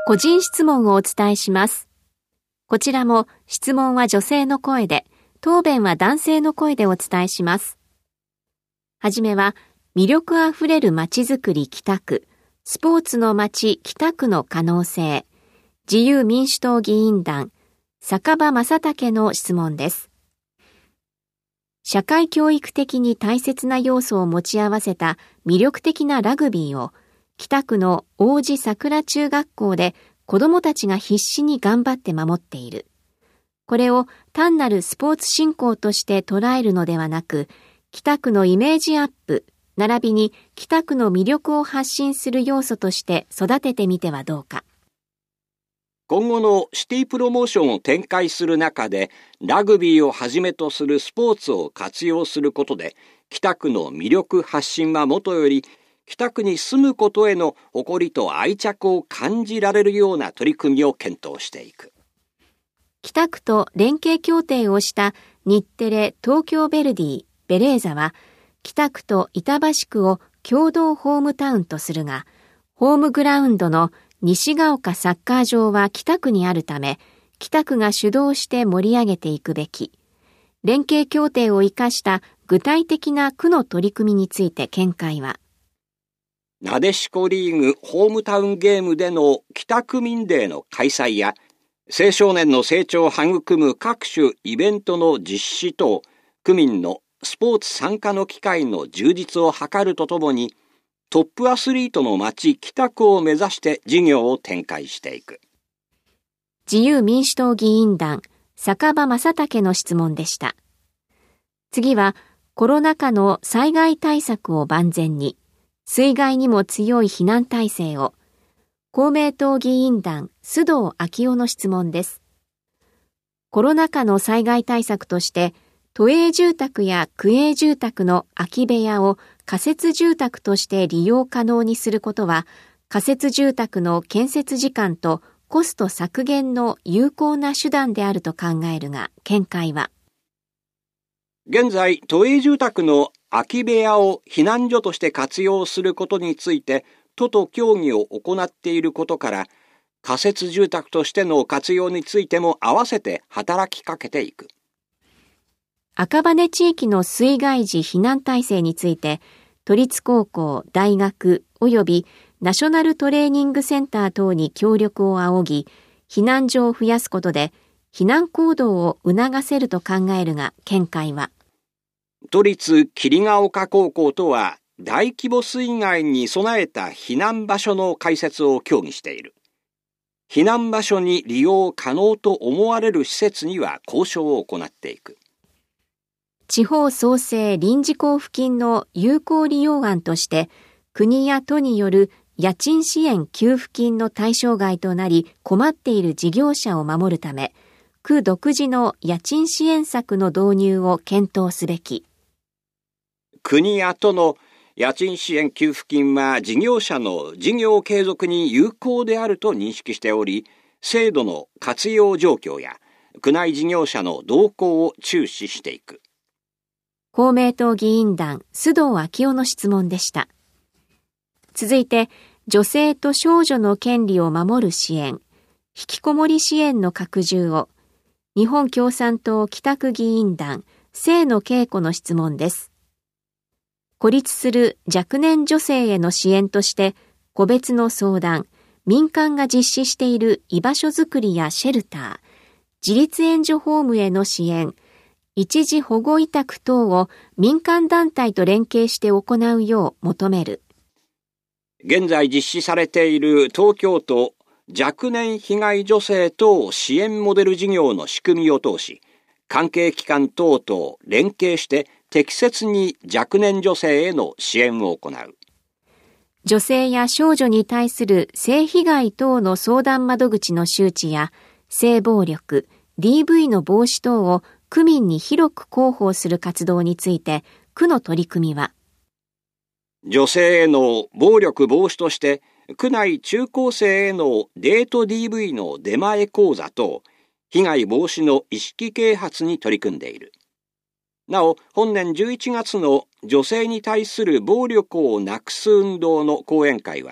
個人質問をお伝えします。こちらも質問は女性の声で、答弁は男性の声でお伝えします。はじめは、魅力あふれるまちづくり北区、スポーツの街北区の可能性、自由民主党議員団、坂場正武の質問です。社会教育的に大切な要素を持ち合わせた魅力的なラグビーを、北区の王子桜中学校で子どもたちが必死に頑張って守っている。これを単なるスポーツ振興として捉えるのではなく、北区のイメージアップ、並びに北区の魅力を発信する要素として育ててみてはどうか。 今後のシティプロモーションを展開する中で、ラグビーをはじめとするスポーツを活用することで、北区の魅力発信はもとより、北区に住むことへの誇りと愛着を感じられるような取り組みを検討していく。 北区と連携協定をした日テレ東京ヴェルディベレーザは、北区と板橋区を共同ホームタウンとするが、ホームグラウンドの西が丘サッカー場は北区にあるため、北区が主導して盛り上げていくべき。連携協定を生かした具体的な区の取り組みについて見解は、 なでしこリーグホームタウンゲームでの北区民デーの開催や、青少年の成長を育む各種イベントの実施等、区民のスポーツ参加の機会の充実を図るとともに、トップアスリートの街北区を目指して事業を展開していく。 自由民主党議員団、坂場正武の質問でした。次は、コロナ禍の災害対策を万全に、水害にも強い避難体制を、公明党議員団、須藤昭夫の質問です。コロナ禍の災害対策として、都営住宅や区営住宅の空き部屋を仮設住宅として利用可能にすることは、仮設住宅の建設時間とコスト削減の有効な手段であると考えるが、見解は。 現在、都営住宅の空き部屋を避難所として活用することについて、都と協議を行っていることから、仮設住宅としての活用についても合わせて働きかけていく。 赤羽地域の水害時避難体制について、都立高校、大学及びナショナルトレーニングセンター等に協力を仰ぎ、避難所を増やすことで、避難行動を促せると考えるが、見解は。 都立桐ヶ丘高校とは、大規模水害に備えた避難場所の開設を協議している。避難場所に利用可能と思われる施設には交渉を行っていく。 地方創生臨時交付金の有効利用案として、国や都による家賃支援給付金の対象外となり困っている事業者を守るため、区独自の家賃支援策の導入を検討すべき。 国や都の家賃支援給付金は事業者の事業継続に有効であると認識しており、制度の活用状況や区内事業者の動向を注視していく。 公明党議員団、須藤昭夫の質問でした。続いて、女性と少女の権利を守る支援、引きこもり支援の拡充を、日本共産党北区議員団、清野恵子の質問です。孤立する若年女性への支援として、個別の相談、民間が実施している居場所づくりやシェルター、自立援助ホームへの支援、一時保護委託等を民間団体と連携して行うよう求める。 現在実施されている東京都若年被害女性等支援モデル事業の仕組みを通し、関係機関等と連携して適切に若年女性への支援を行う。 女性や少女に対する性被害等の相談窓口の周知や、性暴力、DV の防止等を区民に広く広報する活動について、区の取り組みは、 女性への暴力防止として、区内中高生へのデート DV の出前講座と、被害防止の意識啓発に取り組んでいる。なお、本年11月の女性に対する暴力をなくす運動の講演会は、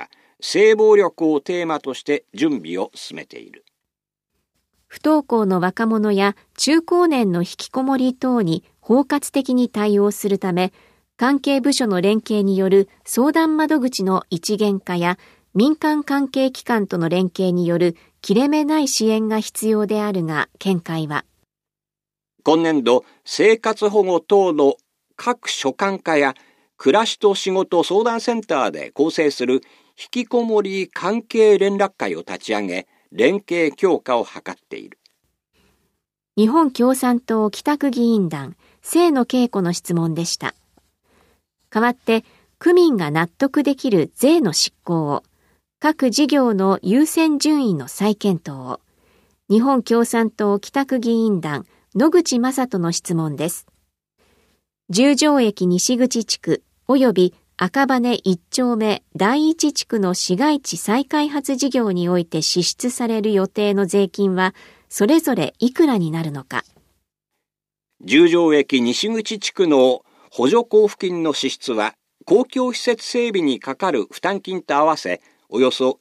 性暴力をテーマとして準備を進めている。 不登校の若者や中高年の引きこもり等に包括的に対応するため、関係部署の連携による相談窓口の一元化や民間関係機関との連携による切れ目ない支援が必要であるが、見解は、 今年度、生活保護等の各所管課や暮らしと仕事相談センターで構成する引きこもり関係連絡会を立ち上げ、連携強化を図っている。 日本共産党北区議員団、清野恵子の質問でした。代わって、区民が納得できる税の執行を、各事業の優先順位の再検討を、日本共産党北区議員団、野口正人の質問です。十条駅西口地区及び赤羽1丁目第1地区の市街地再開発事業において支出される予定の税金はそれぞれいくらになるのか。 十条駅西口地区の補助交付金の支出は公共施設整備にかかる負担金と合わせおよそ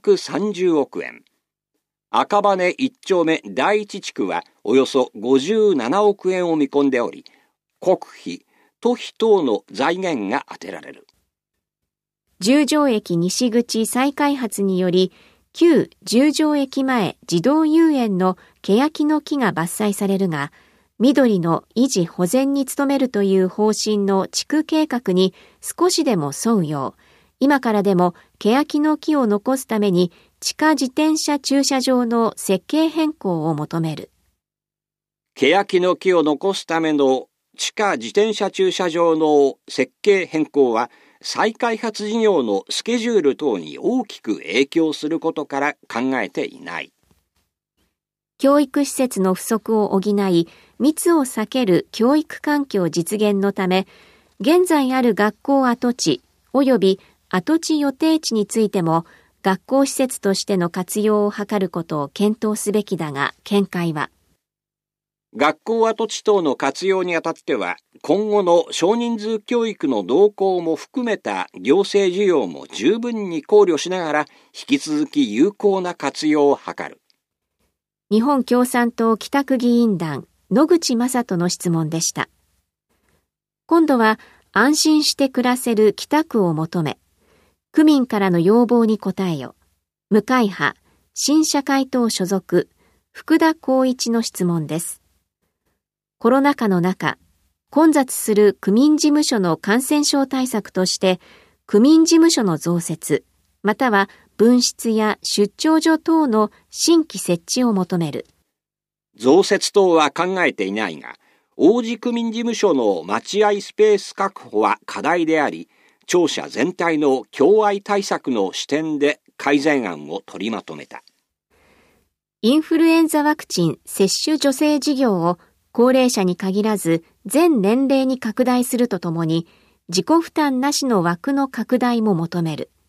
230億円。赤羽1丁目第1地区はおよそ57億円を見込んでおり、国費、都費等の財源が充てられる。 十条駅西口再開発により、旧十条駅前児童遊園の欅の木が伐採されるが、緑の維持保全に努めるという方針の地区計画に少しでも沿うよう、今からでも欅の木を残すために地下自転車駐車場の設計変更を求める。 欅の木を残すための地下自転車駐車場の設計変更は再開発事業のスケジュール等に大きく影響することから考えていない。 教育施設の不足を補い、密を避ける教育環境実現のため、現在ある学校跡地及び跡地予定地についても学校施設としての活用を図ることを検討すべきだが、見解は、 学校跡地等の活用にあたっては、今後の少人数教育の動向も含めた行政事業も十分に考慮しながら、引き続き有効な活用を図る。 日本共産党北区議員団、野口正人の質問でした。今度は、安心して暮らせる北区を求め、区民からの要望に応えよ。無会派、新社会党所属、福田光一の質問です。コロナ禍の中、混雑する区民事務所の感染症対策として、区民事務所の増設、または分室や出張所等の新規設置を求める。 増設等は考えていないが、王子区民事務所の待合スペース確保は課題であり、庁舎全体の共愛対策の視点で改善案を取りまとめた。 インフルエンザワクチン接種助成事業を高齢者に限らず全年齢に拡大するとともに、自己負担なしの枠の拡大も求める。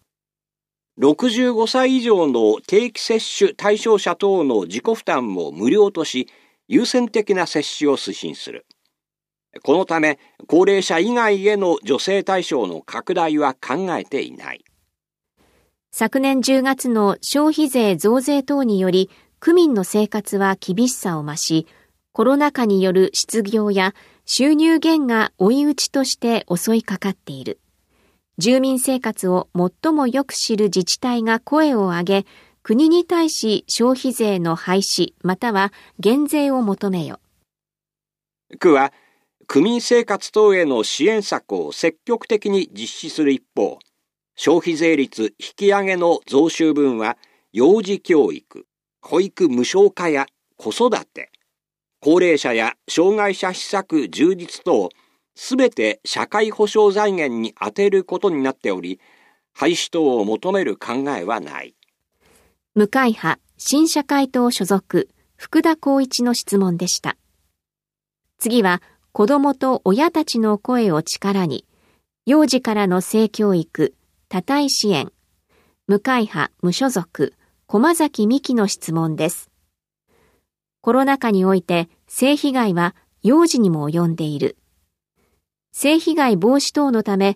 65歳以上の定期接種対象者等の自己負担も無料とし、優先的な接種を推進する。このため、高齢者以外への助成対象の拡大は考えていない。 昨年10月の消費税増税等により、区民の生活は厳しさを増し、コロナ禍による失業や収入減が追い打ちとして襲いかかっている。住民生活を最もよく知る自治体が声を上げ、国に対し消費税の廃止または減税を求めよ。 区は区民生活等への支援策を積極的に実施する一方、消費税率引き上げの増収分は幼児教育、保育無償化や子育て、高齢者や障害者施策充実等、すべて社会保障財源に充てることになっており、廃止等を求める考えはない。 無会派、新社会党所属、福田光一の質問でした。次は、子どもと親たちの声を力に、幼児からの性教育、多体支援、無会派、無所属、駒崎美希の質問です。コロナ禍において性被害は幼児にも及んでいる。性被害防止等のため、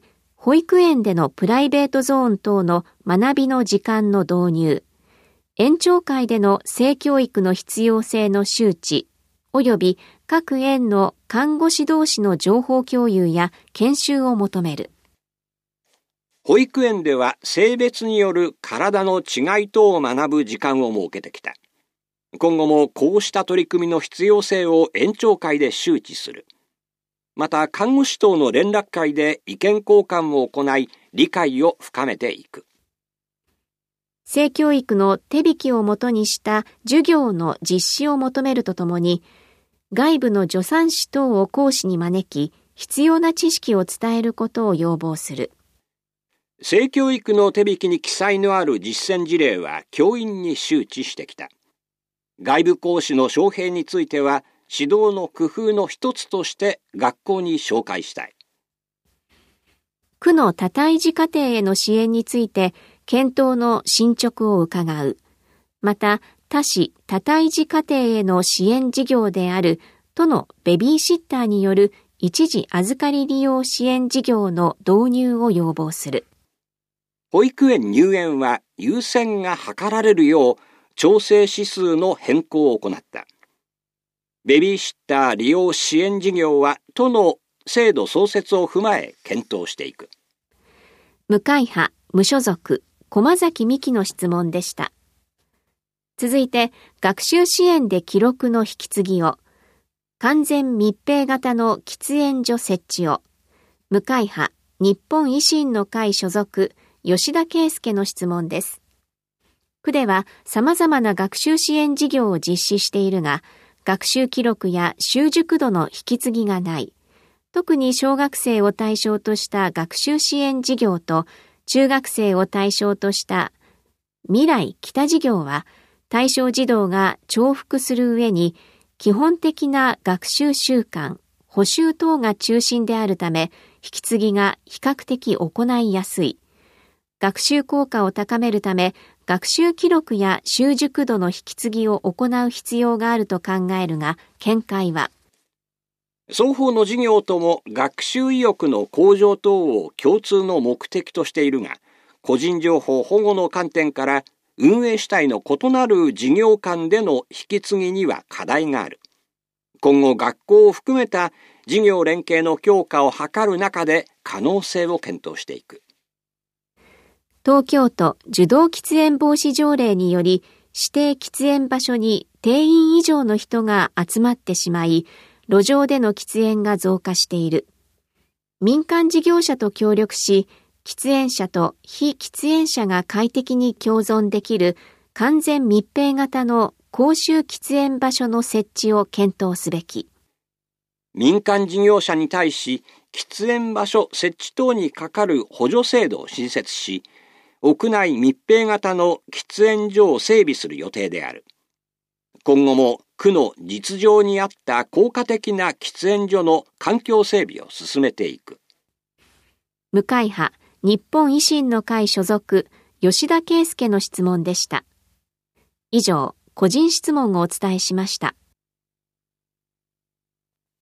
保育園でのプライベートゾーン等の学びの時間の導入、園長会での性教育の必要性の周知、及び各園の看護師同士の情報共有や研修を求める。 保育園では性別による体の違い等を学ぶ時間を設けてきた。今後もこうした取り組みの必要性を園長会で周知する。また看護師等の連絡会で意見交換を行い、理解を深めていく。 性教育の手引きをもとにした授業の実施を求めるとともに、外部の助産師等を講師に招き、必要な知識を伝えることを要望する。 性教育の手引きに記載のある実践事例は教員に周知してきた。外部講師の招聘については、指導の工夫の一つとして学校に紹介したい。 区の多胎児家庭への支援について、検討の進捗を伺う。また、多子多胎児家庭への支援事業である都のベビーシッターによる一時預かり利用支援事業の導入を要望する。 保育園入園は優先が図られるよう調整指数の変更を行った。ベビーシッター利用支援事業は都の制度創設を踏まえ検討していく。 無会派無所属駒崎美希の質問でした。続いて、学習支援で記録の引き継ぎを、完全密閉型の喫煙所設置を、無会派日本維新の会所属吉田圭介の質問です。区では様々な学習支援事業を実施しているが、学習記録や習熟度の引き継ぎがない。特に小学生を対象とした学習支援事業と中学生を対象とした未来北事業は対象児童が重複する上に基本的な学習習慣、補習等が中心であるため引き継ぎが比較的行いやすい。学習効果を高めるため学習記録や習熟度の引き継ぎを行う必要があると考えるが、見解は双方の事業とも学習意欲の向上等を共通の目的としているが、個人情報保護の観点から運営主体の異なる事業間での引き継ぎには課題がある。今後学校を含めた事業連携の強化を図る中で可能性を検討していく。 東京都受動喫煙防止条例により指定喫煙場所に定員以上の人が集まってしまい、路上での喫煙が増加している。民間事業者と協力し、喫煙者と非喫煙者が快適に共存できる完全密閉型の公衆喫煙場所の設置を検討すべき。 民間事業者に対し、喫煙場所設置等にかかる補助制度を新設し、屋内密閉型の喫煙所を整備する予定である。今後も区の実情に合った効果的な喫煙所の環境整備を進めていく。 無会派日本維新の会所属吉田圭介の質問でした。以上、個人質問をお伝えしました。